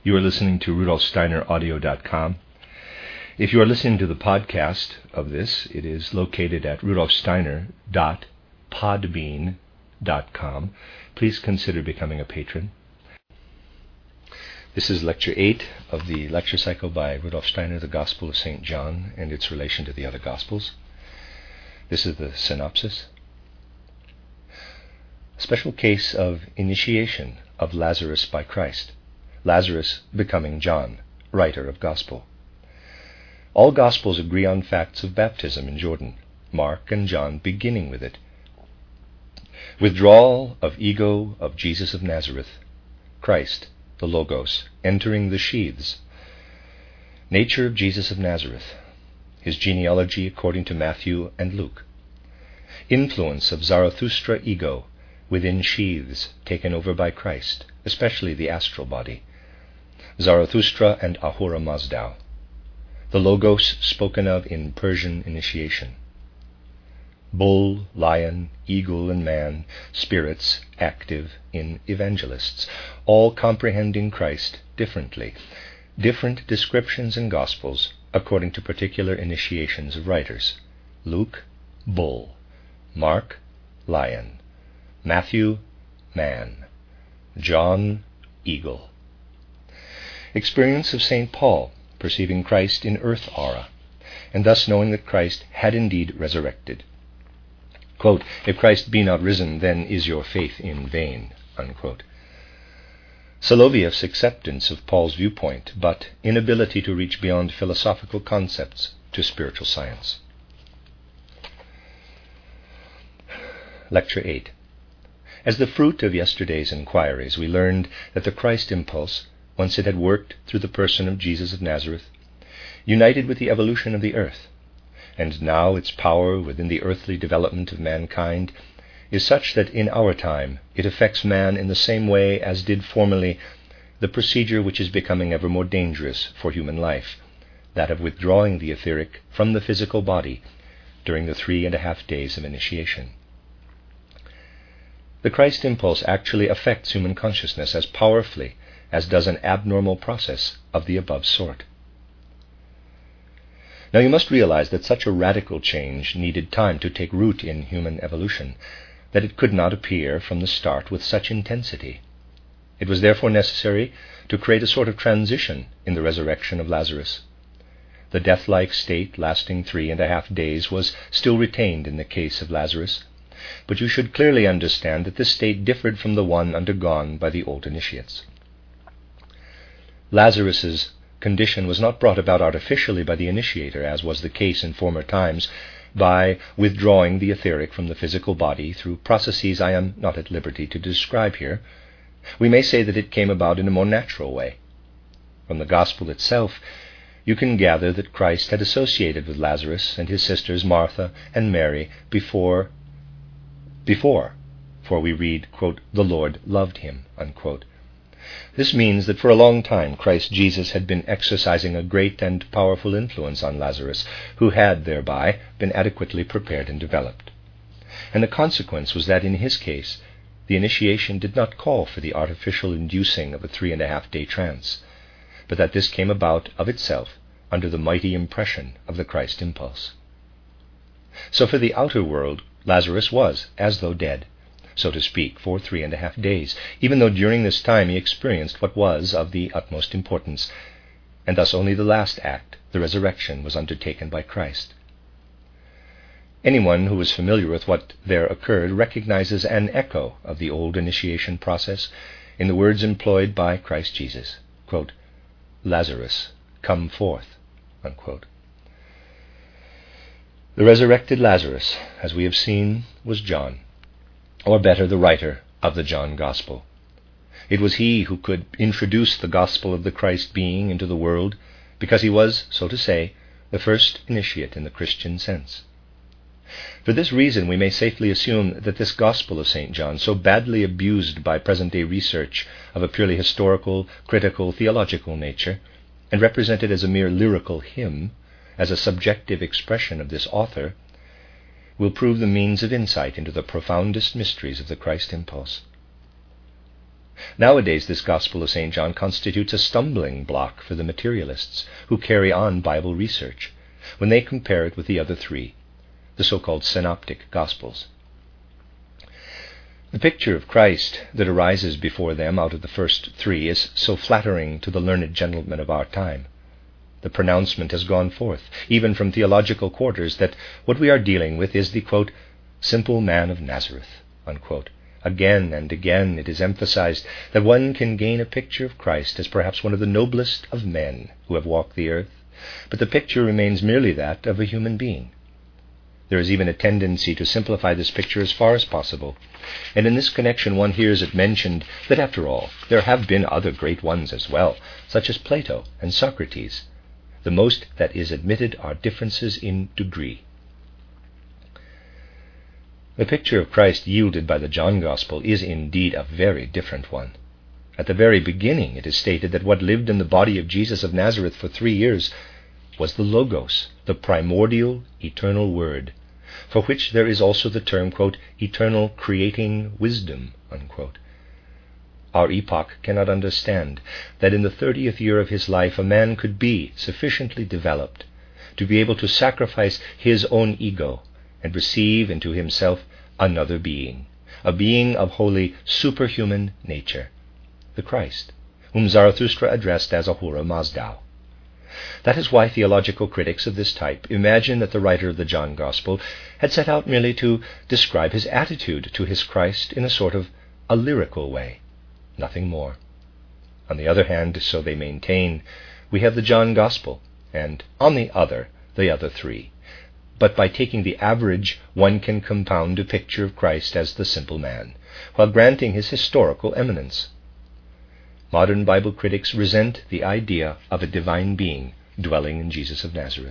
You are listening to RudolfSteinerAudio.com. If you are listening to the podcast of this, it is located at rudolfsteiner.podbean.com. Please consider becoming a patron. This is Lecture 8 of the lecture cycle by Rudolf Steiner, The Gospel of St. John and its relation to the other Gospels. This is the synopsis. A special case of initiation of Lazarus by Christ. Lazarus becoming John, writer of Gospel. All Gospels agree on facts of baptism in Jordan, Mark and John beginning with it. Withdrawal of ego of Jesus of Nazareth, Christ, the Logos, entering the sheaths. Nature of Jesus of Nazareth, his genealogy according to Matthew and Luke. Influence of Zarathustra ego within sheaths taken over by Christ, especially the astral body. Zarathustra and Ahura Mazda. The Logos spoken of in Persian initiation. Bull, lion, eagle, and man, spirits active in evangelists, all comprehending Christ differently. Different descriptions in Gospels according to particular initiations of writers. Luke, bull. Mark, lion. Matthew, man. John, eagle. Experience of St. Paul, perceiving Christ in earth aura, and thus knowing that Christ had indeed resurrected. Quote, "If Christ be not risen, then is your faith in vain." Unquote. Soloviev's acceptance of Paul's viewpoint, but inability to reach beyond philosophical concepts to spiritual science. Lecture 8. As the fruit of yesterday's inquiries, we learned that the Christ impulse, once it had worked through the person of Jesus of Nazareth, united with the evolution of the earth, and now its power within the earthly development of mankind is such that in our time it affects man in the same way as did formerly the procedure which is becoming ever more dangerous for human life, that of withdrawing the etheric from the physical body during the 3.5 days of initiation. The Christ impulse actually affects human consciousness as powerfully as does an abnormal process of the above sort. Now you must realize that such a radical change needed time to take root in human evolution, that it could not appear from the start with such intensity. It was therefore necessary to create a sort of transition in the resurrection of Lazarus. The death-like state lasting 3.5 days was still retained in the case of Lazarus, but you should clearly understand that this state differed from the one undergone by the old initiates. Lazarus's condition was not brought about artificially by the initiator, as was the case in former times, by withdrawing the etheric from the physical body through processes I am not at liberty to describe here. We may say that it came about in a more natural way. From the Gospel itself, you can gather that Christ had associated with Lazarus and his sisters Martha and Mary before, for we read, quote, "The Lord loved him," unquote. This means that for a long time Christ Jesus had been exercising a great and powerful influence on Lazarus, who had thereby been adequately prepared and developed. And the consequence was that in his case, the initiation did not call for the artificial inducing of a 3.5-day trance, but that this came about of itself under the mighty impression of the Christ impulse. So for the outer world, Lazarus was as though dead, so to speak, for 3.5 days, even though during this time he experienced what was of the utmost importance, and thus only the last act, the resurrection, was undertaken by Christ. Anyone who is familiar with what there occurred recognizes an echo of the old initiation process in the words employed by Christ Jesus, quote, "Lazarus, come forth," unquote. The resurrected Lazarus, as we have seen, was John, or better, the writer of the John Gospel. It was he who could introduce the gospel of the Christ being into the world, because he was, so to say, the first initiate in the Christian sense. For this reason we may safely assume that this Gospel of St. John, so badly abused by present-day research of a purely historical, critical, theological nature, and represented as a mere lyrical hymn, as a subjective expression of this author, will prove the means of insight into the profoundest mysteries of the Christ impulse. Nowadays, this Gospel of St. John constitutes a stumbling block for the materialists who carry on Bible research when they compare it with the other three, the so-called synoptic Gospels. The picture of Christ that arises before them out of the first three is so flattering to the learned gentlemen of our time. The pronouncement has gone forth, even from theological quarters, that what we are dealing with is the, quote, simple man of Nazareth, unquote. Again and again it is emphasized that one can gain a picture of Christ as perhaps one of the noblest of men who have walked the earth, but the picture remains merely that of a human being. There is even a tendency to simplify this picture as far as possible, and in this connection one hears it mentioned that after all there have been other great ones as well, such as Plato and Socrates. The most that is admitted are differences in degree. The picture of Christ yielded by the John Gospel is indeed a very different one. At the very beginning it is stated that what lived in the body of Jesus of Nazareth for 3 years was the Logos, the primordial eternal Word, for which there is also the term, quote, eternal creating wisdom, unquote. Our epoch cannot understand that in the 30th year of his life a man could be sufficiently developed to be able to sacrifice his own ego and receive into himself another being, a being of wholly superhuman nature, the Christ, whom Zarathustra addressed as Ahura Mazdao. That is why theological critics of this type imagine that the writer of the John Gospel had set out merely to describe his attitude to his Christ in a sort of a lyrical way, nothing more. On the other hand, so they maintain, we have the John Gospel, and on the other three. But by taking the average, one can compound a picture of Christ as the simple man, while granting his historical eminence. Modern Bible critics resent the idea of a divine being dwelling in Jesus of Nazareth.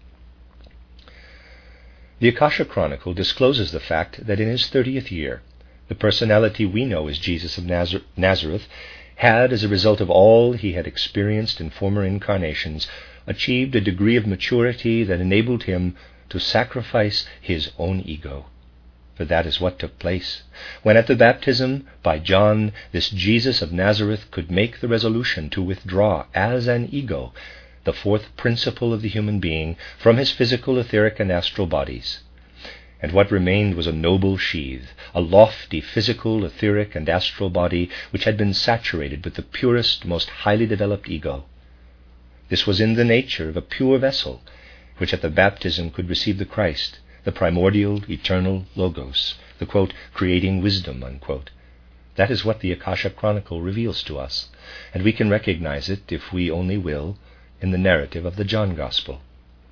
The Akasha Chronicle discloses the fact that in his 30th year, the personality we know as Jesus of Nazareth had, as a result of all he had experienced in former incarnations, achieved a degree of maturity that enabled him to sacrifice his own ego. For that is what took place when at the baptism by John this Jesus of Nazareth could make the resolution to withdraw as an ego the fourth principle of the human being from his physical, etheric, and astral bodies. And what remained was a noble sheath, a lofty physical, etheric, and astral body which had been saturated with the purest, most highly developed ego. This was in the nature of a pure vessel, which at the baptism could receive the Christ, the primordial, eternal Logos, the, quote, creating wisdom, unquote. That is what the Akasha Chronicle reveals to us, and we can recognize it, if we only will, in the narrative of the John Gospel.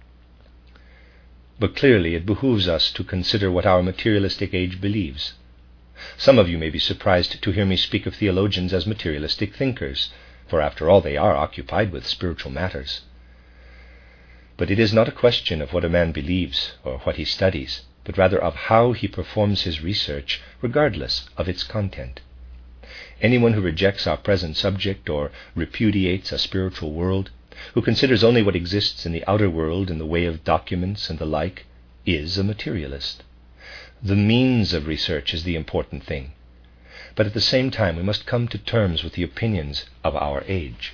But clearly it behooves us to consider what our materialistic age believes. Some of you may be surprised to hear me speak of theologians as materialistic thinkers, for after all they are occupied with spiritual matters. But it is not a question of what a man believes or what he studies, but rather of how he performs his research, regardless of its content. Anyone who rejects our present subject or repudiates a spiritual world, who considers only what exists in the outer world in the way of documents and the like, is a materialist. The means of research is the important thing, but at the same time we must come to terms with the opinions of our age.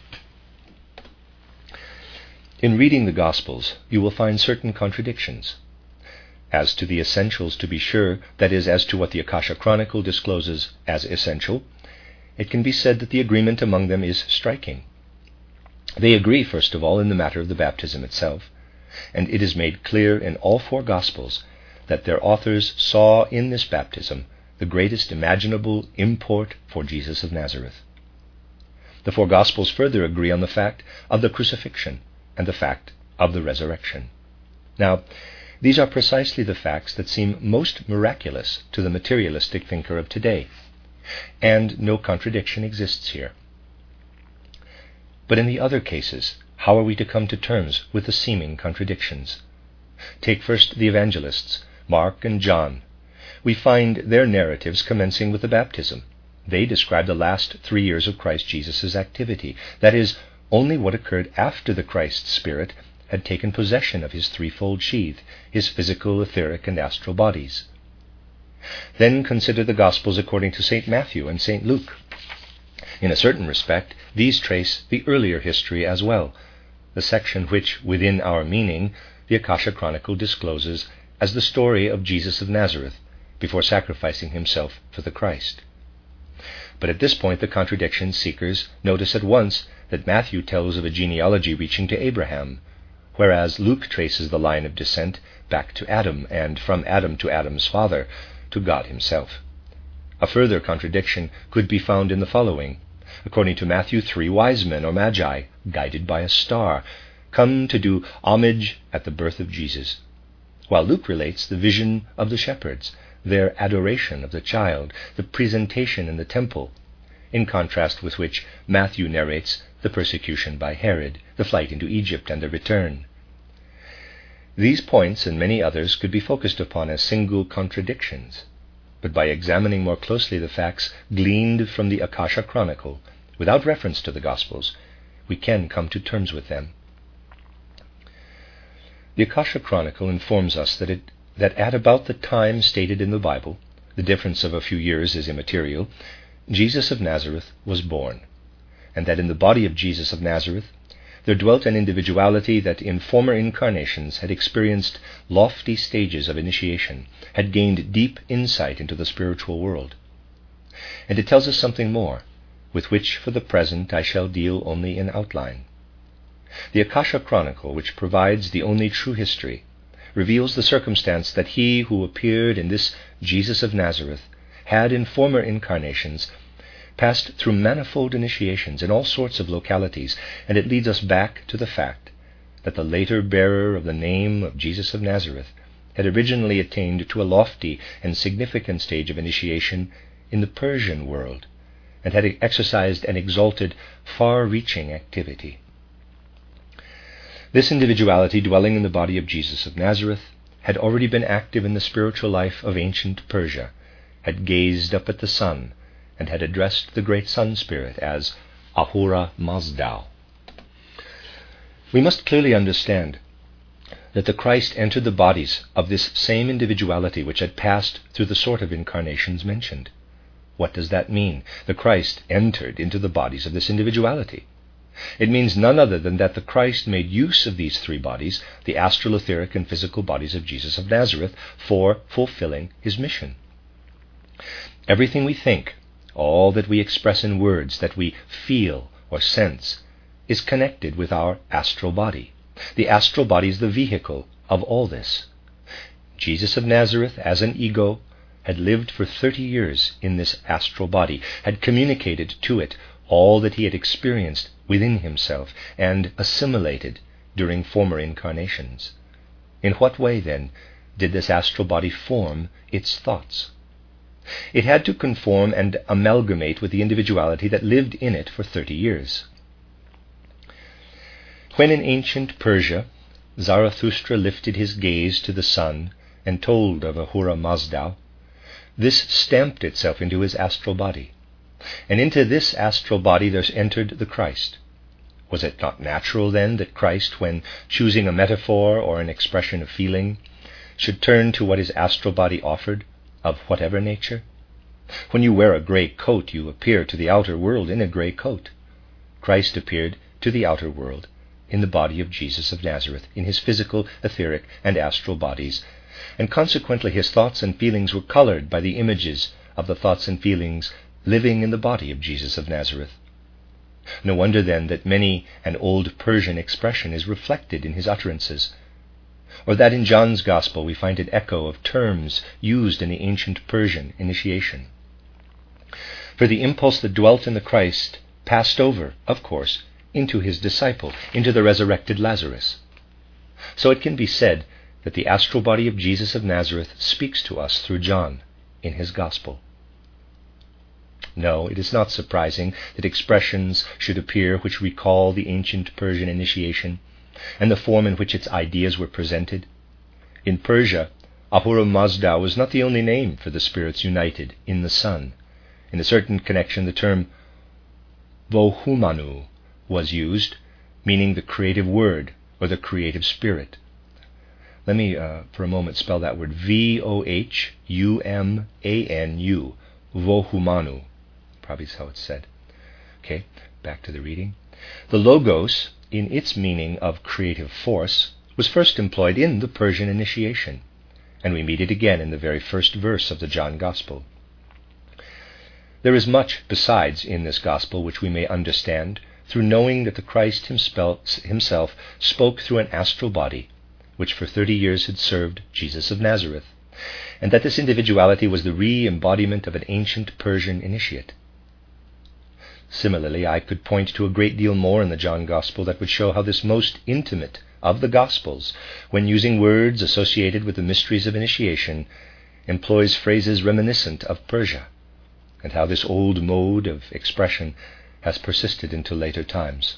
In reading the Gospels, you will find certain contradictions. As to the essentials, to be sure, that is, as to what the Akasha Chronicle discloses as essential, it can be said that the agreement among them is striking. They agree, first of all, in the matter of the baptism itself, and it is made clear in all 4 Gospels that their authors saw in this baptism the greatest imaginable import for Jesus of Nazareth. The 4 Gospels further agree on the fact of the crucifixion and the fact of the resurrection. Now, these are precisely the facts that seem most miraculous to the materialistic thinker of today, and no contradiction exists here. But in the other cases, how are we to come to terms with the seeming contradictions? Take first the evangelists, Mark and John. We find their narratives commencing with the baptism. They describe the last 3 years of Christ Jesus' activity, that is, only what occurred after the Christ Spirit had taken possession of his threefold sheath, his physical, etheric, and astral bodies. Then consider the Gospels according to St. Matthew and St. Luke. In a certain respect, these trace the earlier history as well, the section which, within our meaning, the Akasha Chronicle discloses as the story of Jesus of Nazareth before sacrificing himself for the Christ. But at this point the contradiction seekers notice at once that Matthew tells of a genealogy reaching to Abraham, whereas Luke traces the line of descent back to Adam, and from Adam to Adam's father, to God himself. A further contradiction could be found in the following. According to Matthew, 3 wise men or magi, guided by a star, come to do homage at the birth of Jesus, while Luke relates the vision of the shepherds, their adoration of the child, the presentation in the temple, in contrast with which Matthew narrates the persecution by Herod, the flight into Egypt, and the return. These points and many others could be focused upon as single contradictions, but by examining more closely the facts gleaned from the Akasha Chronicle, without reference to the Gospels, we can come to terms with them. The Akasha Chronicle informs us that at about the time stated in the Bible, the difference of a few years is immaterial, Jesus of Nazareth was born, and that in the body of Jesus of Nazareth there dwelt an individuality that in former incarnations had experienced lofty stages of initiation, had gained deep insight into the spiritual world. And it tells us something more, with which for the present I shall deal only in outline. The Akasha Chronicle, which provides the only true history, reveals the circumstance that he who appeared in this Jesus of Nazareth had in former incarnations passed through manifold initiations in all sorts of localities, and it leads us back to the fact that the later bearer of the name of Jesus of Nazareth had originally attained to a lofty and significant stage of initiation in the Persian world, and had exercised an exalted, far-reaching activity. This individuality dwelling in the body of Jesus of Nazareth had already been active in the spiritual life of ancient Persia, had gazed up at the sun, and had addressed the great sun spirit as Ahura Mazda. We must clearly understand that the Christ entered the bodies of this same individuality which had passed through the sort of incarnations mentioned. What does that mean? The Christ entered into the bodies of this individuality. It means none other than that the Christ made use of these three bodies, the astral, etheric, and physical bodies of Jesus of Nazareth, for fulfilling his mission. Everything we think, all that we express in words, that we feel or sense, is connected with our astral body. The astral body is the vehicle of all this. Jesus of Nazareth, as an ego, had lived for 30 years in this astral body, had communicated to it all that he had experienced within himself and assimilated during former incarnations. In what way, then, did this astral body form its thoughts? It had to conform and amalgamate with the individuality that lived in it for 30 years. When in ancient Persia Zarathustra lifted his gaze to the sun and told of Ahura Mazda, this stamped itself into his astral body. And into this astral body there entered the Christ. Was it not natural, then, that Christ, when choosing a metaphor or an expression of feeling, should turn to what his astral body offered, of whatever nature? When you wear a grey coat, you appear to the outer world in a grey coat. Christ appeared to the outer world in the body of Jesus of Nazareth, in his physical, etheric, and astral bodies, and consequently his thoughts and feelings were colored by the images of the thoughts and feelings living in the body of Jesus of Nazareth. No wonder, then, that many an old Persian expression is reflected in his utterances, or that in John's Gospel we find an echo of terms used in the ancient Persian initiation. For the impulse that dwelt in the Christ passed over, of course, into his disciple, into the resurrected Lazarus. So it can be said that the astral body of Jesus of Nazareth speaks to us through John in his Gospel. No, it is not surprising that expressions should appear which recall the ancient Persian initiation and the form in which its ideas were presented. In Persia, Ahura Mazda was not the only name for the spirits united in the sun. In a certain connection, the term Vohumanu was used, meaning the creative word or the creative spirit. Let me, for a moment, spell that word. Vohumanu. Vohumanu. Probably is how it's said. Okay, back to the reading. The Logos, in its meaning of creative force, was first employed in the Persian initiation, and we meet it again in the very first verse of the John Gospel. There is much besides in this Gospel which we may understand through knowing that the Christ himself spoke through an astral body, which for 30 years had served Jesus of Nazareth, and that this individuality was the re-embodiment of an ancient Persian initiate. Similarly, I could point to a great deal more in the John Gospel that would show how this most intimate of the Gospels, when using words associated with the mysteries of initiation, employs phrases reminiscent of Persia, and how this old mode of expression has persisted into later times.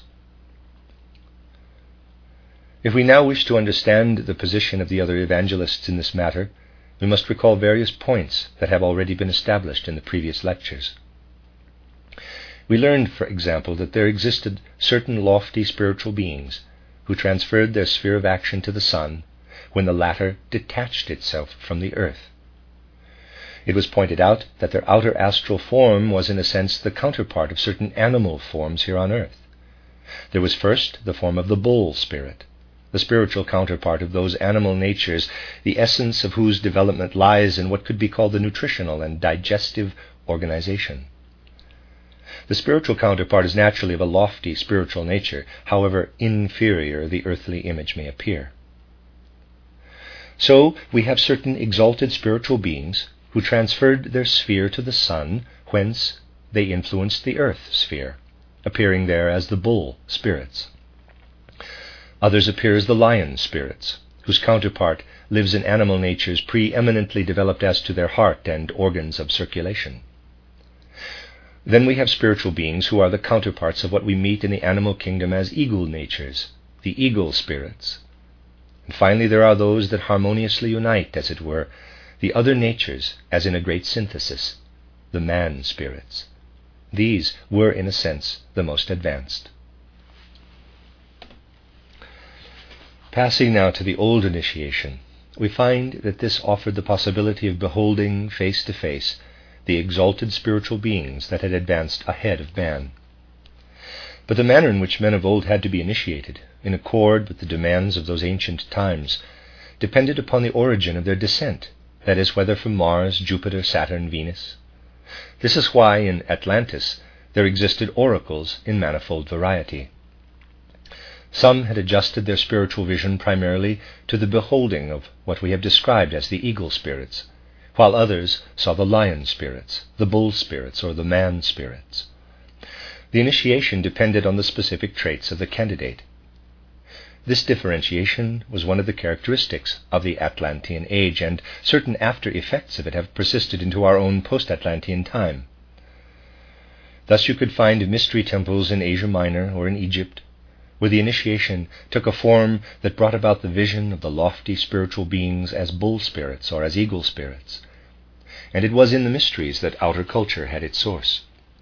If we now wish to understand the position of the other evangelists in this matter, we must recall various points that have already been established in the previous lectures. We learned, for example, that there existed certain lofty spiritual beings who transferred their sphere of action to the sun when the latter detached itself from the earth. It was pointed out that their outer astral form was in a sense the counterpart of certain animal forms here on earth. There was first the form of the bull spirit, the spiritual counterpart of those animal natures, the essence of whose development lies in what could be called the nutritional and digestive organization. The spiritual counterpart is naturally of a lofty spiritual nature, however inferior the earthly image may appear. So we have certain exalted spiritual beings who transferred their sphere to the sun, whence they influenced the earth sphere, appearing there as the bull spirits. Others appear as the lion spirits, whose counterpart lives in animal natures preeminently developed as to their heart and organs of circulation. Then we have spiritual beings who are the counterparts of what we meet in the animal kingdom as eagle natures, the eagle spirits. And finally there are those that harmoniously unite, as it were, the other natures as in a great synthesis, the man spirits. These were, in a sense, the most advanced. Passing now to the old initiation, we find that this offered the possibility of beholding face to face the exalted spiritual beings that had advanced ahead of man. But the manner in which men of old had to be initiated, in accord with the demands of those ancient times, depended upon the origin of their descent, that is, whether from Mars, Jupiter, Saturn, Venus. This is why in Atlantis there existed oracles in manifold variety. Some had adjusted their spiritual vision primarily to the beholding of what we have described as the eagle spirits, while others saw the lion spirits, the bull spirits, or the man spirits. The initiation depended on the specific traits of the candidate. This differentiation was one of the characteristics of the Atlantean age, and certain after effects of it have persisted into our own post-Atlantean time. Thus you could find mystery temples in Asia Minor or in Egypt, where the initiation took a form that brought about the vision of the lofty spiritual beings as bull spirits or as eagle spirits. And it was in the mysteries that outer culture had its source.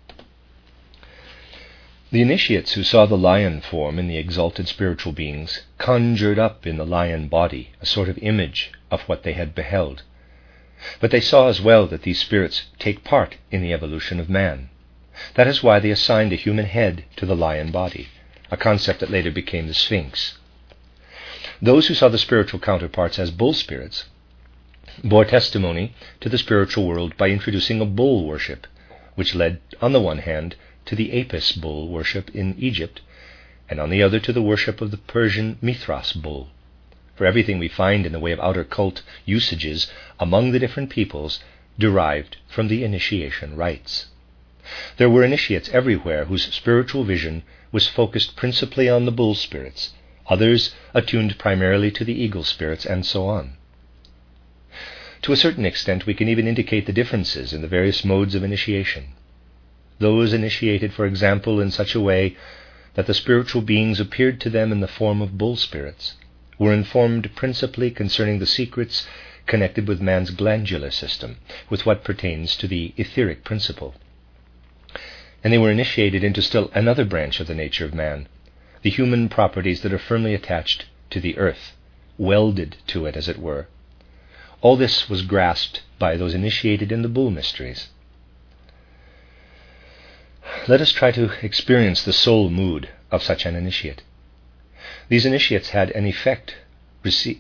The initiates who saw the lion form in the exalted spiritual beings conjured up in the lion body a sort of image of what they had beheld. But they saw as well that these spirits take part in the evolution of man. That is why they assigned a human head to the lion body, a concept that later became the Sphinx. Those who saw the spiritual counterparts as bull spirits bore testimony to the spiritual world by introducing a bull worship, which led, on the one hand, to the Apis bull worship in Egypt, and on the other to the worship of the Persian Mithras bull. For everything we find in the way of outer cult usages among the different peoples derived from the initiation rites. There were initiates everywhere whose spiritual vision was focused principally on the bull spirits, others attuned primarily to the eagle spirits, and so on. To a certain extent we can even indicate the differences in the various modes of initiation. Those initiated, for example, in such a way that the spiritual beings appeared to them in the form of bull spirits, were informed principally concerning the secrets connected with man's glandular system, with what pertains to the etheric principle. And they were initiated into still another branch of the nature of man, the human properties that are firmly attached to the earth, welded to it, as it were. All this was grasped by those initiated in the bull mysteries. Let us try to experience the soul mood of such an initiate. These initiates had in effect received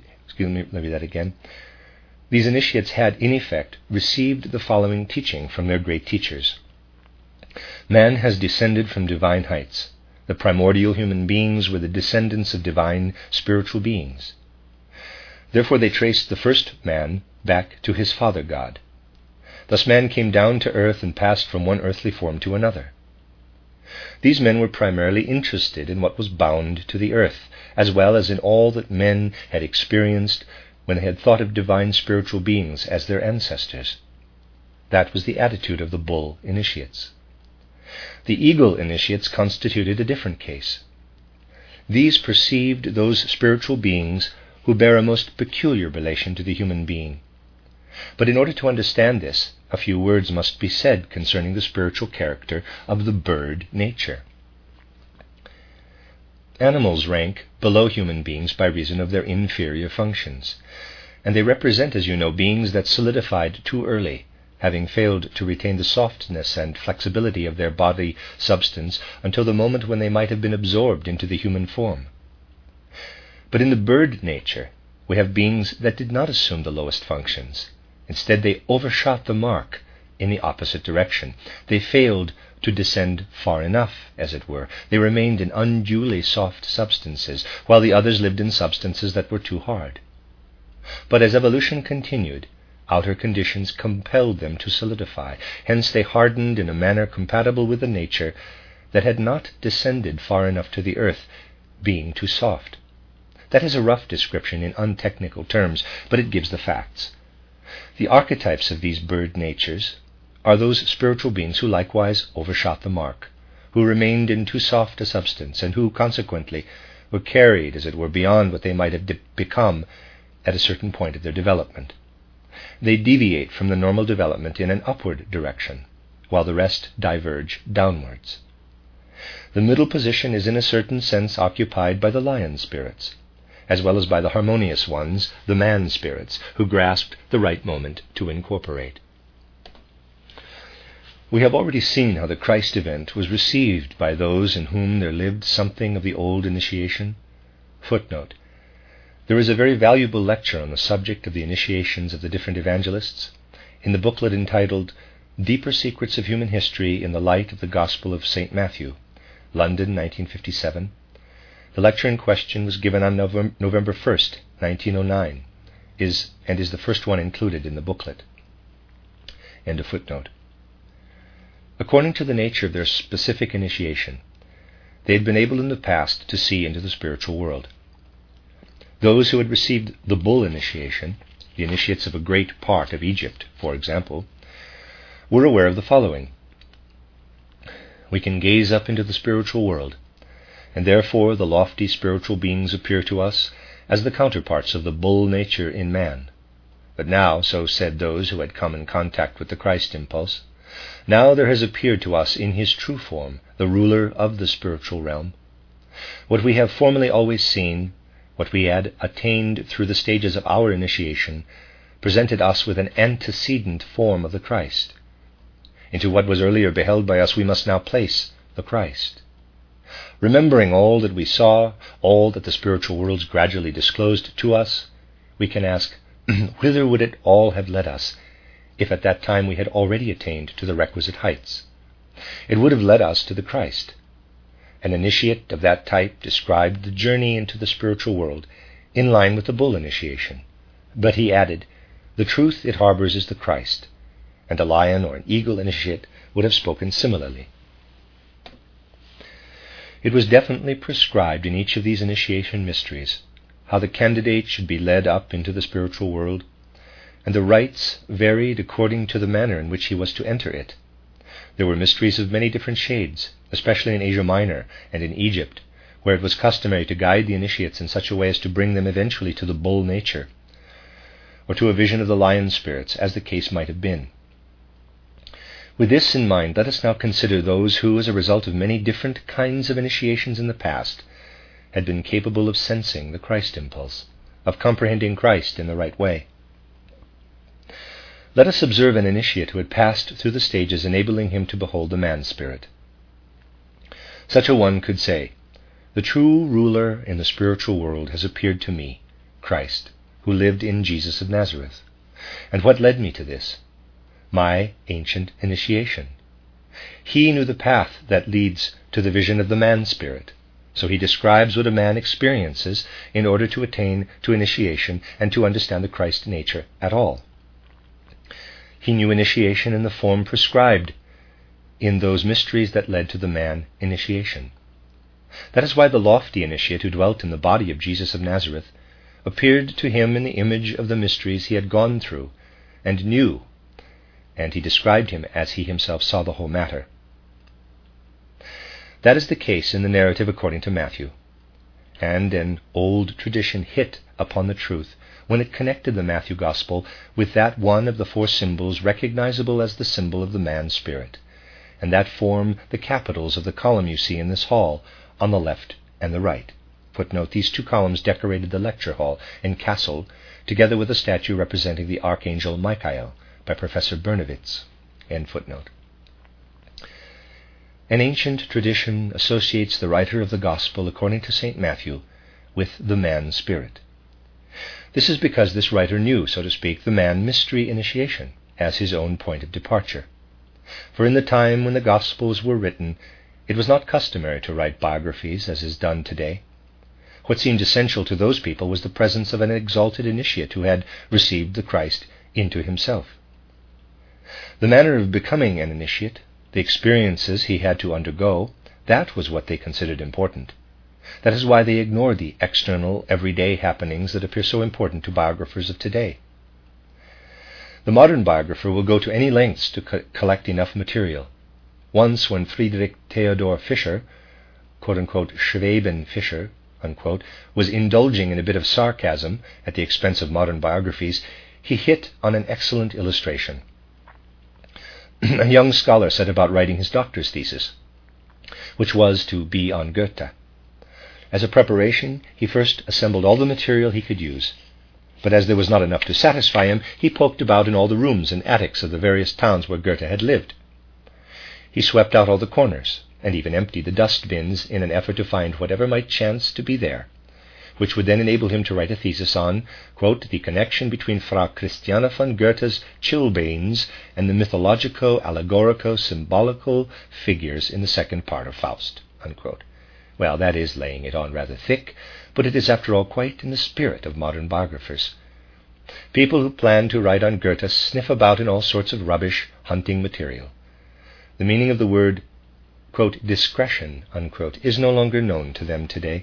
the following teaching from their great teachers. Man has descended from divine heights. The primordial human beings were the descendants of divine spiritual beings. Therefore they traced the first man back to his father God. Thus man came down to earth and passed from one earthly form to another. These men were primarily interested in what was bound to the earth, as well as in all that men had experienced when they had thought of divine spiritual beings as their ancestors. That was the attitude of the bull initiates. The eagle initiates constituted a different case. These perceived those spiritual beings who bear a most peculiar relation to the human being. But in order to understand this, a few words must be said concerning the spiritual character of the bird nature. Animals rank below human beings by reason of their inferior functions, and they represent, as you know, beings that solidified too early, having failed to retain the softness and flexibility of their body substance until the moment when they might have been absorbed into the human form. But in the bird nature, we have beings that did not assume the lowest functions. Instead, they overshot the mark in the opposite direction. They failed to descend far enough, as it were. They remained in unduly soft substances, while the others lived in substances that were too hard. But as evolution continued, outer conditions compelled them to solidify. Hence they hardened in a manner compatible with the nature that had not descended far enough to the earth, being too soft. That is a rough description in untechnical terms, but it gives the facts. The archetypes of these bird natures are those spiritual beings who likewise overshot the mark, who remained in too soft a substance, and who, consequently, were carried, as it were, beyond what they might have become at a certain point of their development. They deviate from the normal development in an upward direction, while the rest diverge downwards. The middle position is in a certain sense occupied by the lion spirits, as well as by the harmonious ones, the man spirits, who grasped the right moment to incorporate. We have already seen how the Christ event was received by those in whom there lived something of the old initiation. Footnote: there is a very valuable lecture on the subject of the initiations of the different evangelists in the booklet entitled Deeper Secrets of Human History in the Light of the Gospel of St. Matthew, London, 1957. The lecture in question was given on November 1st, 1909, and is the first one included in the booklet. End of footnote. According to the nature of their specific initiation, they had been able in the past to see into the spiritual world. Those who had received the bull initiation, the initiates of a great part of Egypt, for example, were aware of the following. We can gaze up into the spiritual world, and therefore the lofty spiritual beings appear to us as the counterparts of the bull nature in man. But now, so said those who had come in contact with the Christ impulse, now there has appeared to us in his true form the ruler of the spiritual realm. What we have formerly always seen, what we had attained through the stages of our initiation, presented us with an antecedent form of the Christ. Into what was earlier beheld by us we must now place the Christ. Remembering all that we saw, all that the spiritual worlds gradually disclosed to us, we can ask, whither would it all have led us if at that time we had already attained to the requisite heights? It would have led us to the Christ. An initiate of that type described the journey into the spiritual world in line with the bull initiation. But he added, the truth it harbors is the Christ, and a lion or an eagle initiate would have spoken similarly. It was definitely prescribed in each of these initiation mysteries how the candidate should be led up into the spiritual world, and the rites varied according to the manner in which he was to enter it. There were mysteries of many different shades, especially in Asia Minor and in Egypt, where it was customary to guide the initiates in such a way as to bring them eventually to the bull nature, or to a vision of the lion spirits, as the case might have been. With this in mind, let us now consider those who, as a result of many different kinds of initiations in the past, had been capable of sensing the Christ impulse, of comprehending Christ in the right way. Let us observe an initiate who had passed through the stages enabling him to behold the man spirit. Such a one could say, "The true ruler in the spiritual world has appeared to me, Christ, who lived in Jesus of Nazareth. And what led me to this? My ancient initiation. He knew the path that leads to the vision of the man-spirit. So he describes what a man experiences in order to attain to initiation and to understand the Christ nature at all. He knew initiation in the form prescribed in those mysteries that led to the man initiation. That is why the lofty initiate who dwelt in the body of Jesus of Nazareth appeared to him in the image of the mysteries he had gone through and knew, and he described him as he himself saw the whole matter. That is the case in the narrative according to Matthew, and an old tradition hit upon the truth when it connected the Matthew Gospel with that one of the four symbols recognizable as the symbol of the man-spirit, and that form the capitals of the column you see in this hall on the left and the right. Footnote, these two columns decorated the lecture hall in Kassel, together with a statue representing the Archangel Michael by Professor Bernowitz. End footnote. An ancient tradition associates the writer of the Gospel according to St. Matthew with the man-spirit. This is because this writer knew, so to speak, the man-mystery initiation as his own point of departure. For in the time when the Gospels were written, it was not customary to write biographies as is done today. What seemed essential to those people was the presence of an exalted initiate who had received the Christ into himself. The manner of becoming an initiate, the experiences he had to undergo, that was what they considered important. That is why they ignored the external, everyday happenings that appear so important to biographers of today. The modern biographer will go to any lengths to collect enough material. Once, when Friedrich Theodor Fischer, quote-unquote, Schwebenfischer, unquote, was indulging in a bit of sarcasm at the expense of modern biographies, he hit on an excellent illustration. A young scholar set about writing his doctor's thesis, which was to be on Goethe. As a preparation, he first assembled all the material he could use, but as there was not enough to satisfy him, he poked about in all the rooms and attics of the various towns where Goethe had lived. He swept out all the corners, and even emptied the dust-bins in an effort to find whatever might chance to be there, which would then enable him to write a thesis on, quote, the connection between Frau Christiane von Goethe's chilblains and the mythologico-allegorico-symbolical figures in the second part of Faust, unquote. Well, that is laying it on rather thick, but it is after all quite in the spirit of modern biographers. People who plan to write on Goethe sniff about in all sorts of rubbish hunting material. The meaning of the word, quote, discretion, unquote, is no longer known to them today.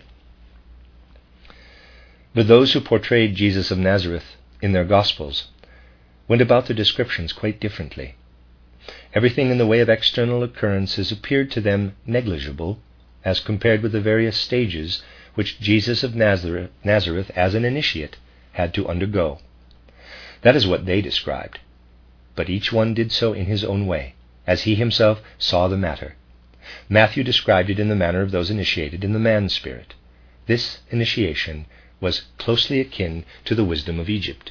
But those who portrayed Jesus of Nazareth in their Gospels went about their descriptions quite differently. Everything in the way of external occurrences appeared to them negligible as compared with the various stages which Jesus of Nazareth as an initiate had to undergo. That is what they described, but each one did so in his own way, as he himself saw the matter. Matthew described it in the manner of those initiated in the man-spirit. This initiation was closely akin to the wisdom of Egypt.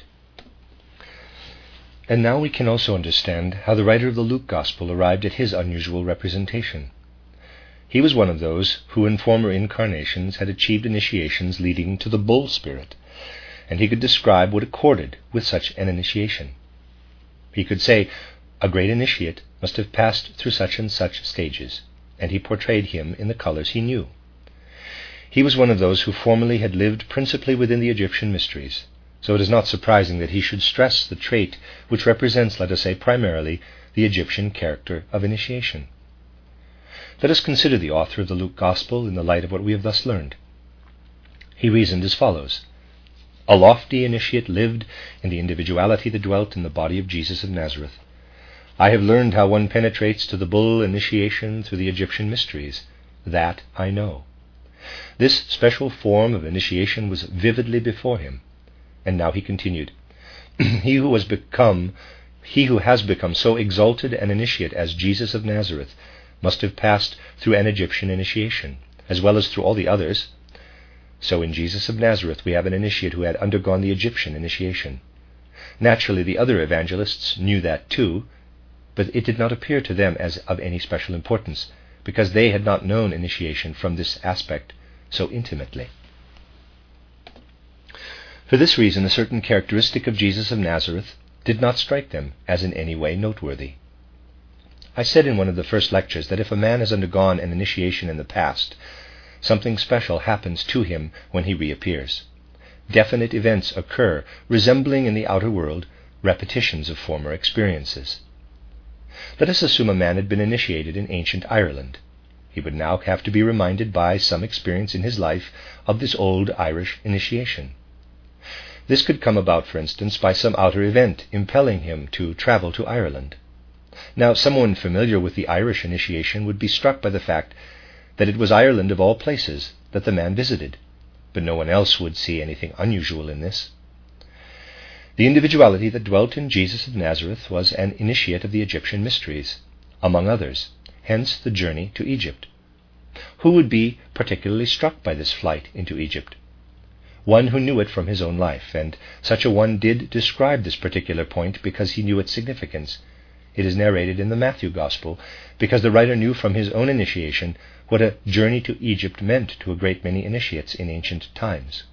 And now we can also understand how the writer of the Luke Gospel arrived at his unusual representation. He was one of those who in former incarnations had achieved initiations leading to the bull spirit, and he could describe what accorded with such an initiation. He could say, a great initiate must have passed through such and such stages, and he portrayed him in the colors he knew. He was one of those who formerly had lived principally within the Egyptian mysteries, so it is not surprising that he should stress the trait which represents, let us say, primarily the Egyptian character of initiation. Let us consider the author of the Luke Gospel in the light of what we have thus learned. He reasoned as follows. A lofty initiate lived in the individuality that dwelt in the body of Jesus of Nazareth. I have learned how one penetrates to the bull initiation through the Egyptian mysteries. That I know. This special form of initiation was vividly before him. And now he continued, He who has become so exalted an initiate as Jesus of Nazareth must have passed through an Egyptian initiation, as well as through all the others. So in Jesus of Nazareth we have an initiate who had undergone the Egyptian initiation. Naturally, the other evangelists knew that too, but it did not appear to them as of any special importance, because they had not known initiation from this aspect so intimately. For this reason, a certain characteristic of Jesus of Nazareth did not strike them as in any way noteworthy. I said in one of the first lectures that if a man has undergone an initiation in the past, something special happens to him when he reappears. Definite events occur, resembling in the outer world repetitions of former experiences. Let us assume a man had been initiated in ancient Ireland. He would now have to be reminded by some experience in his life of this old Irish initiation. This could come about, for instance, by some outer event impelling him to travel to Ireland. Now, someone familiar with the Irish initiation would be struck by the fact that it was Ireland of all places that the man visited, but no one else would see anything unusual in this. The individuality that dwelt in Jesus of Nazareth was an initiate of the Egyptian mysteries, among others, hence the journey to Egypt. Who would be particularly struck by this flight into Egypt? One who knew it from his own life, and such a one did describe this particular point because he knew its significance. It is narrated in the Matthew Gospel because the writer knew from his own initiation what a journey to Egypt meant to a great many initiates in ancient times.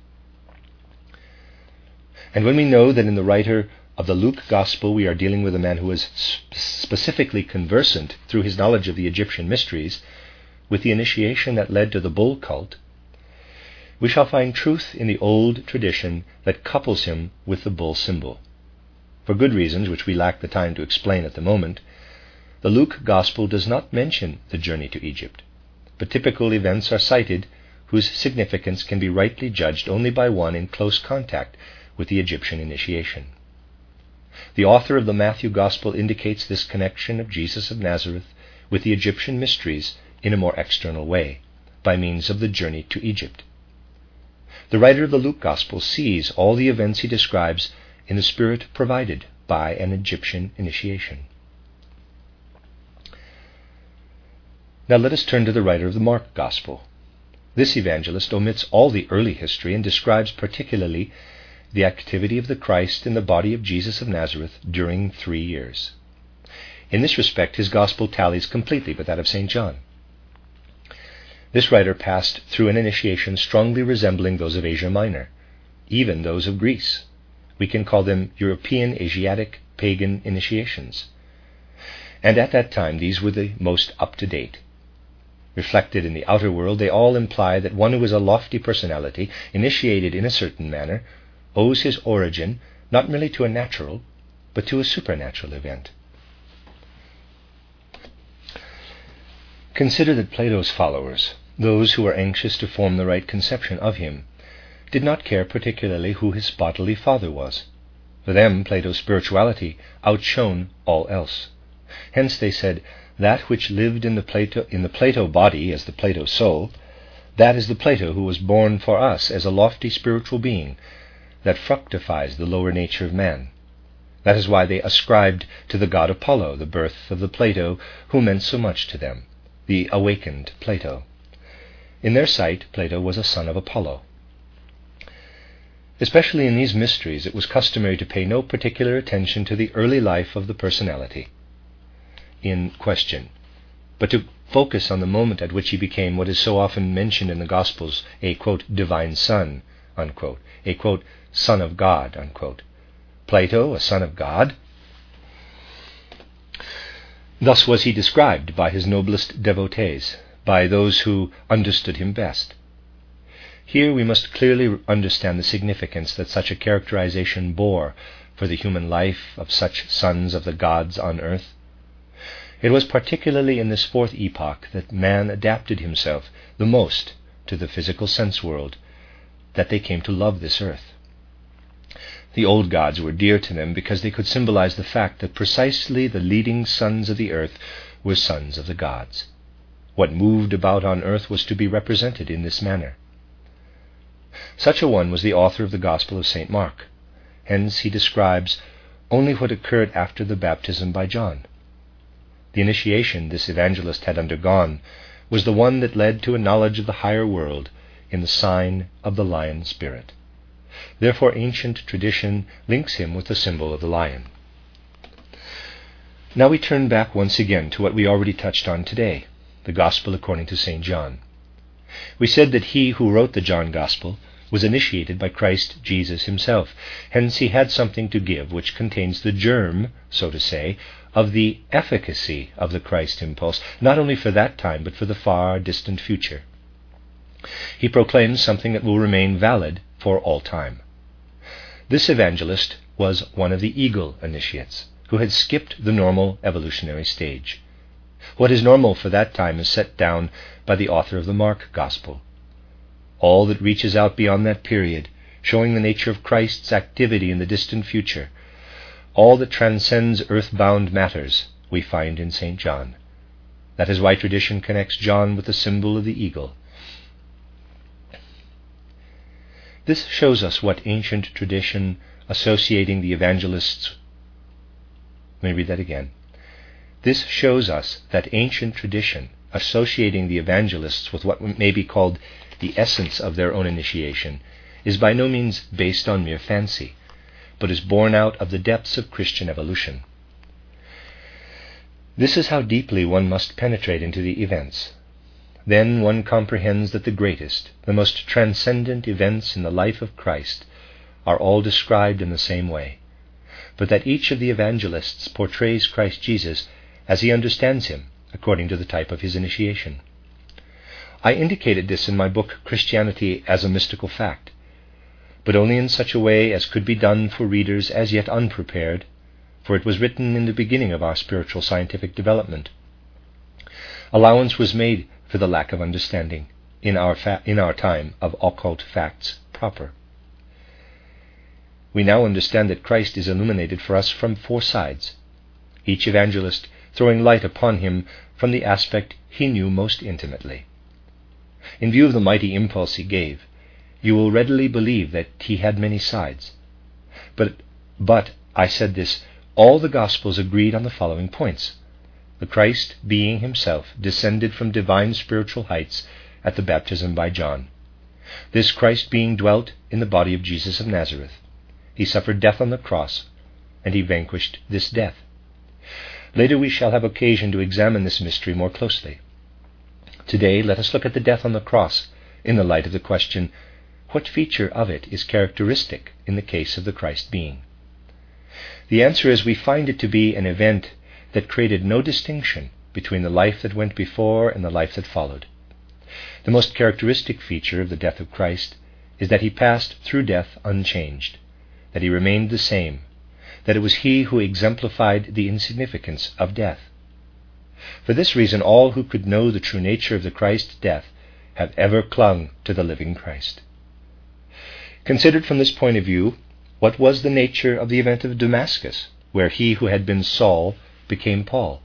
And when we know that in the writer of the Luke Gospel we are dealing with a man who was specifically conversant through his knowledge of the Egyptian mysteries with the initiation that led to the bull cult, we shall find truth in the old tradition that couples him with the bull symbol. For good reasons, which we lack the time to explain at the moment, the Luke Gospel does not mention the journey to Egypt, but typical events are cited whose significance can be rightly judged only by one in close contact with the Egyptian initiation. The author of the Matthew Gospel indicates this connection of Jesus of Nazareth with the Egyptian mysteries in a more external way, by means of the journey to Egypt. The writer of the Luke Gospel sees all the events he describes in the spirit provided by an Egyptian initiation. Now let us turn to the writer of the Mark Gospel. This evangelist omits all the early history and describes particularly the activity of the Christ in the body of Jesus of Nazareth during 3 years. In this respect, his Gospel tallies completely with that of St. John. This writer passed through an initiation strongly resembling those of Asia Minor, even those of Greece. We can call them European, Asiatic, pagan initiations. And at that time these were the most up-to-date. Reflected in the outer world, they all imply that one who is a lofty personality, initiated in a certain manner, owes his origin not merely to a natural, but to a supernatural event. Consider that Plato's followers, those who were anxious to form the right conception of him, did not care particularly who his bodily father was. For them, Plato's spirituality outshone all else. Hence they said, that which lived in the Plato body as the Plato soul, that is the Plato who was born for us as a lofty spiritual being that fructifies the lower nature of man. That is why they ascribed to the god Apollo the birth of the Plato who meant so much to them, the awakened Plato. In their sight, Plato was a son of Apollo. Especially in these mysteries, it was customary to pay no particular attention to the early life of the personality in question, but to focus on the moment at which he became what is so often mentioned in the Gospels, a, quote, divine son, unquote, a, quote, son of God, unquote. Plato, a son of God? Thus was he described by his noblest devotees, by those who understood him best. Here we must clearly understand the significance that such a characterization bore for the human life of such sons of the gods on earth. It was particularly in this fourth epoch that man adapted himself the most to the physical sense world, that they came to love this earth. The old gods were dear to them because they could symbolize the fact that precisely the leading sons of the earth were sons of the gods. What moved about on earth was to be represented in this manner. Such a one was the author of the Gospel of St. Mark. Hence he describes only what occurred after the baptism by John. The initiation this evangelist had undergone was the one that led to a knowledge of the higher world in the sign of the lion spirit. Therefore ancient tradition links him with the symbol of the lion. Now we turn back once again to what we already touched on today, the Gospel according to St. John. We said that he who wrote the John Gospel was initiated by Christ Jesus himself. Hence he had something to give which contains the germ, so to say, of the efficacy of the Christ impulse, not only for that time, but for the far distant future. He proclaims something that will remain valid for all time. This evangelist was one of the eagle initiates, who had skipped the normal evolutionary stage. What is normal for that time is set down by the author of the Mark Gospel. All that reaches out beyond that period, showing the nature of Christ's activity in the distant future, all that transcends earth-bound matters, we find in St. John. That is why tradition connects John with the symbol of the eagle. This shows us what ancient tradition associating the evangelists... Let me read that again. This shows us that ancient tradition associating the evangelists with what may be called the essence of their own initiation is by no means based on mere fancy, but is born out of the depths of Christian evolution. This is how deeply one must penetrate into the events. Then one comprehends that the greatest, the most transcendent events in the life of Christ are all described in the same way, but that each of the evangelists portrays Christ Jesus as he understands him according to the type of his initiation. I indicated this in my book Christianity as a Mystical Fact, but only in such a way as could be done for readers as yet unprepared, for it was written in the beginning of our spiritual scientific development. Allowance was made for the lack of understanding in our time of occult facts proper. We now understand that Christ is illuminated for us from 4 sides, each evangelist throwing light upon him from the aspect he knew most intimately. In view of the mighty impulse he gave, you will readily believe that he had many sides. But I said this, all the Gospels agreed on the following points. The Christ being himself descended from divine spiritual heights at the baptism by John. This Christ being dwelt in the body of Jesus of Nazareth. He suffered death on the cross, and he vanquished this death. Later we shall have occasion to examine this mystery more closely. Today let us look at the death on the cross in the light of the question, what feature of it is characteristic in the case of the Christ being? The answer is we find it to be an event that created no distinction between the life that went before and the life that followed. The most characteristic feature of the death of Christ is that he passed through death unchanged, that he remained the same, that it was he who exemplified the insignificance of death. For this reason, all who could know the true nature of the Christ's death have ever clung to the living Christ. Considered from this point of view, what was the nature of the event of Damascus, where he who had been Saul became Paul?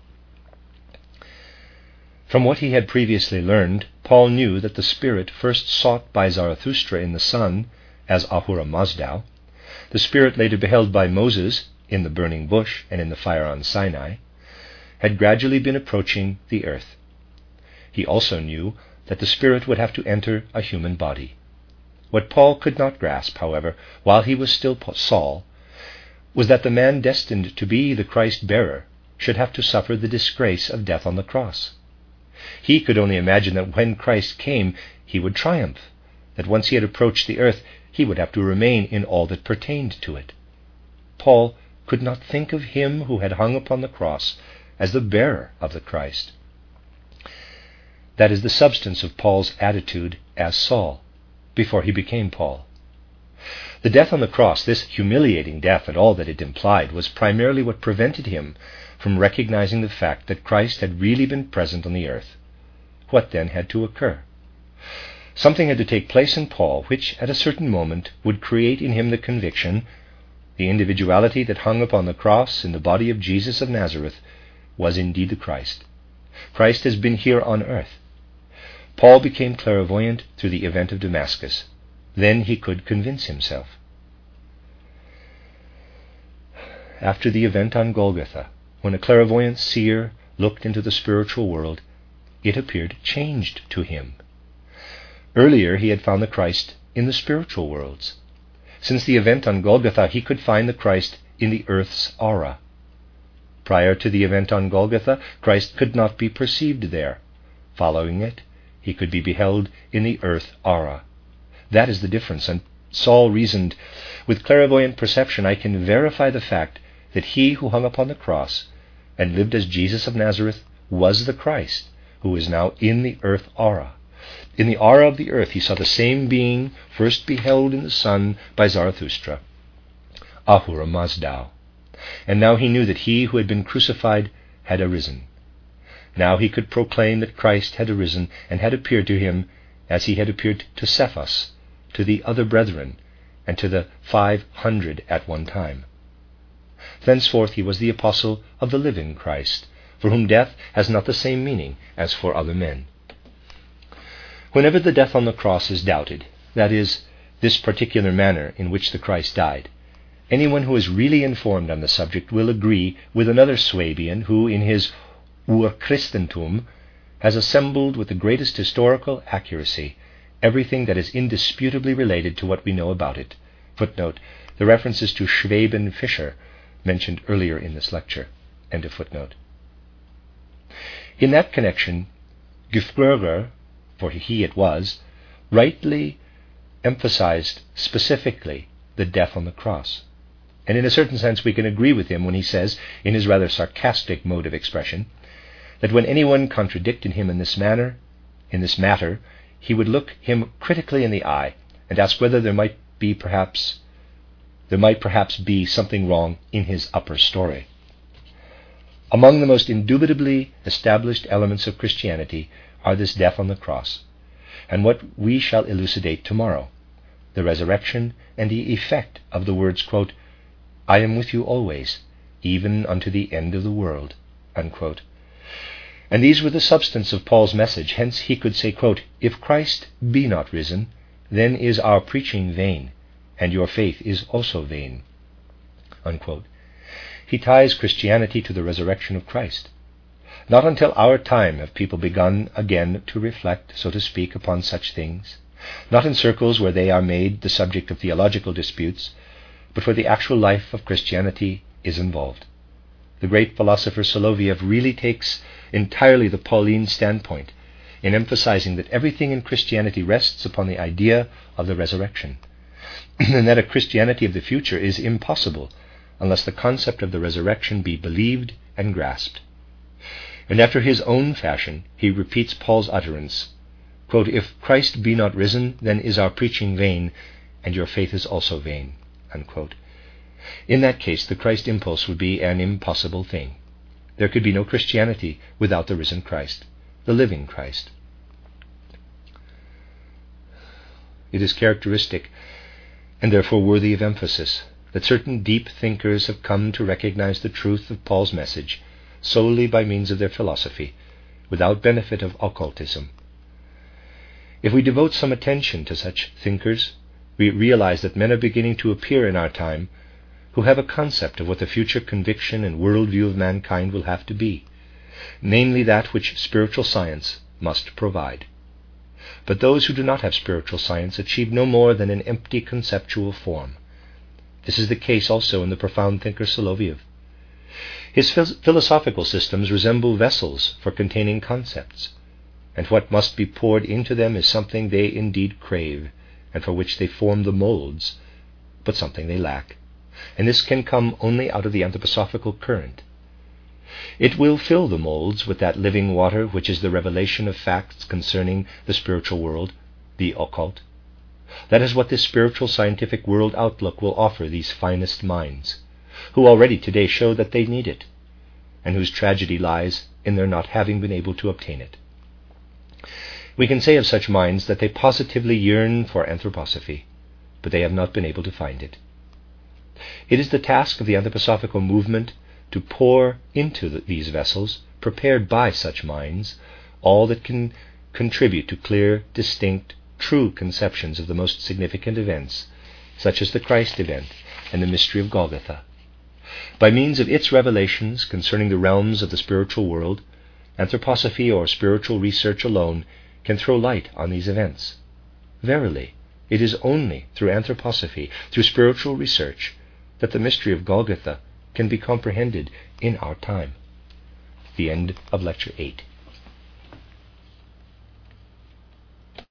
From what he had previously learned, Paul knew that the Spirit first sought by Zarathustra in the sun, as Ahura Mazda, the Spirit later beheld by Moses in the burning bush and in the fire on Sinai, had gradually been approaching the earth. He also knew that the Spirit would have to enter a human body. What Paul could not grasp, however, while he was still Saul, was that the man destined to be the Christ-bearer should have to suffer the disgrace of death on the cross. He could only imagine that when Christ came, he would triumph, that once he had approached the earth, he would have to remain in all that pertained to it. Paul could not think of him who had hung upon the cross as the bearer of the Christ. That is the substance of Paul's attitude as Saul, before he became Paul. The death on the cross, this humiliating death and all that it implied, was primarily what prevented him from recognizing the fact that Christ had really been present on the earth. What then had to occur? Something had to take place in Paul which, at a certain moment, would create in him the conviction, the individuality that hung upon the cross in the body of Jesus of Nazareth was indeed the Christ. Christ has been here on earth. Paul became clairvoyant through the event of Damascus. Then he could convince himself. After the event on Golgotha, when a clairvoyant seer looked into the spiritual world, it appeared changed to him. Earlier he had found the Christ in the spiritual worlds. Since the event on Golgotha, he could find the Christ in the earth's aura. Prior to the event on Golgotha, Christ could not be perceived there, Following it, he could be beheld in the earth aura. That is the difference, and Saul reasoned, with clairvoyant perception I can verify the fact that he who hung upon the cross and lived as Jesus of Nazareth was the Christ, who is now in the earth aura. In the aura of the earth he saw the same being first beheld in the sun by Zarathustra, Ahura Mazdao. And now he knew that he who had been crucified had arisen. Now he could proclaim that Christ had arisen and had appeared to him as he had appeared to Cephas, to the other brethren, and to the 500 at one time. Thenceforth he was the apostle of the living Christ, for whom death has not the same meaning as for other men. Whenever the death on the cross is doubted, that is, this particular manner in which the Christ died, anyone who is really informed on the subject will agree with another Swabian who, in his Urchristentum, has assembled with the greatest historical accuracy everything that is indisputably related to what we know about it. Footnote: the references to Schweben Fischer mentioned earlier in this lecture. End of footnote. In that connection, Güfberger, for he it was, rightly emphasized specifically the death on the cross. And in a certain sense we can agree with him when he says, in his rather sarcastic mode of expression, that when anyone contradicted him in this matter, he would look him critically in the eye and ask whether there might perhaps be something wrong in his upper story. Among the most indubitably established elements of Christianity are this death on the cross, and what we shall elucidate tomorrow, the resurrection and the effect of the words, quote, I am with you always, even unto the end of the world, unquote. And these were the substance of Paul's message. Hence he could say, quote, if Christ be not risen, then is our preaching vain, and your faith is also vain, unquote. He ties Christianity to the resurrection of Christ. Not until our time have people begun again to reflect, so to speak, upon such things, not in circles where they are made the subject of theological disputes, but where the actual life of Christianity is involved. The great philosopher Soloviev really takes entirely the Pauline standpoint in emphasizing that everything in Christianity rests upon the idea of the resurrection, and that a Christianity of the future is impossible unless the concept of the resurrection be believed and grasped. And after his own fashion, he repeats Paul's utterance, quote, if Christ be not risen, then is our preaching vain, and your faith is also vain, unquote. In that case, the Christ impulse would be an impossible thing. There could be no Christianity without the risen Christ, the living Christ. It is characteristic, and therefore worthy of emphasis, that certain deep thinkers have come to recognize the truth of Paul's message solely by means of their philosophy, without benefit of occultism. If we devote some attention to such thinkers, we realize that men are beginning to appear in our time who have a concept of what the future conviction and worldview of mankind will have to be, namely that which spiritual science must provide. But those who do not have spiritual science achieve no more than an empty conceptual form. This is the case also in the profound thinker Soloviev. His philosophical systems resemble vessels for containing concepts, and what must be poured into them is something they indeed crave, and for which they form the molds, but something they lack. And this can come only out of the anthroposophical current. It will fill the molds with that living water which is the revelation of facts concerning the spiritual world, the occult. That is what this spiritual scientific world outlook will offer these finest minds, who already today show that they need it, and whose tragedy lies in their not having been able to obtain it. We can say of such minds that they positively yearn for anthroposophy, but they have not been able to find it. It is the task of the anthroposophical movement to pour into these vessels, prepared by such minds, all that can contribute to clear, distinct, true conceptions of the most significant events, such as the Christ event and the mystery of Golgotha. By means of its revelations concerning the realms of the spiritual world, anthroposophy or spiritual research alone can throw light on these events. Verily, it is only through anthroposophy, through spiritual research, that the mystery of Golgotha can be comprehended in our time. The end of Lecture 8.